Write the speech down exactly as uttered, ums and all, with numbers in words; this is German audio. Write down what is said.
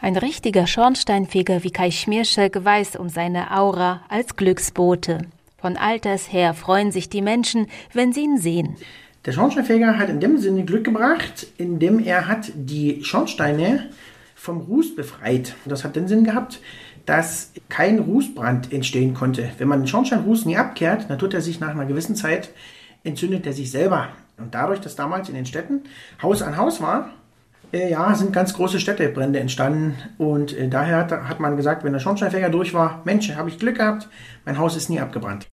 Ein richtiger Schornsteinfeger wie Kai Schmierschek weiß um seine Aura als Glücksbote. Von alters her freuen sich die Menschen, wenn sie ihn sehen. Der Schornsteinfeger hat in dem Sinne Glück gebracht, indem er hat die Schornsteine vom Ruß befreit. Das hat den Sinn gehabt, dass kein Rußbrand entstehen konnte. Wenn man den Schornsteinruß nie abkehrt, dann tut er sich nach einer gewissen Zeit, entzündet er sich selber. Und dadurch, dass damals in den Städten Haus an Haus war, äh, ja, sind ganz große Städtebrände entstanden. Und äh, daher hat, hat man gesagt, wenn der Schornsteinfeger durch war, Mensch, habe ich Glück gehabt, mein Haus ist nie abgebrannt.